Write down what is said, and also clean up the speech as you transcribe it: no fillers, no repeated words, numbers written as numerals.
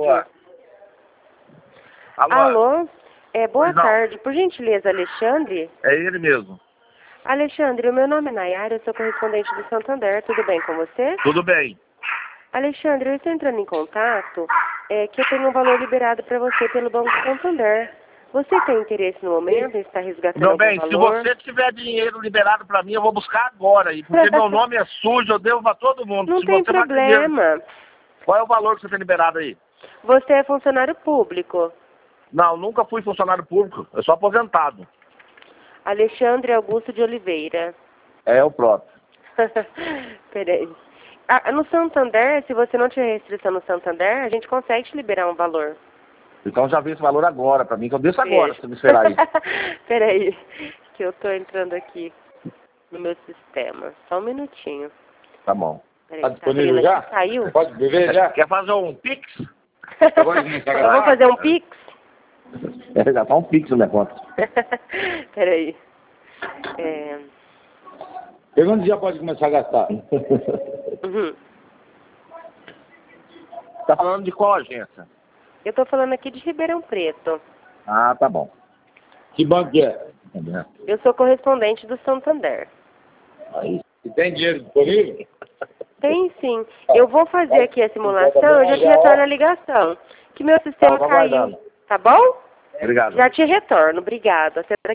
Alô? Alô? Alô? Boa Pois não. tarde. Por gentileza, Alexandre? É ele mesmo. Alexandre, o meu nome é Nayara, eu sou correspondente do Santander. Tudo bem com você? Tudo bem. Alexandre, eu estou entrando em contato que eu tenho um valor liberado para você pelo Banco Santander. Você tem interesse no momento em estar resgatando Meu algum bem, se valor? você tiver dinheiro liberado pra mim, eu vou buscar agora. E porque meu nome é sujo, eu devo pra todo mundo. Não Se tem você não acredita, problema. qual é o valor que você tem liberado aí? Você é funcionário público. Não, nunca fui funcionário público. Eu sou aposentado. Alexandre Augusto de Oliveira. É o próprio. Peraí. No Santander, se você não tiver restrição no Santander, a gente consegue te liberar um valor. Então já vi esse valor agora pra mim, que eu desço agora, se Veja. você me esperar aí. Peraí, que eu tô entrando aqui no meu sistema. Só um minutinho. Tá bom. Peraí, Tá disponível abrindo já? aqui. Saiu? Pode beber já? Quer fazer um pix? Eu vou fazer um pix? É, já tá um pix na minha conta. Peraí. Pergunta se já pode começar a gastar. Uhum. Tá falando de qual agência? Eu tô falando aqui de Ribeirão Preto. Ah, tá bom. Que banco que é? Eu sou correspondente do Santander. Aí. E tem dinheiro disponível? Tem sim. Eu vou fazer aqui a simulação, eu já te retorno a ligação. Que meu sistema Tá, tô caiu. aguardando. Tá bom? Obrigado. Já te retorno. Obrigada.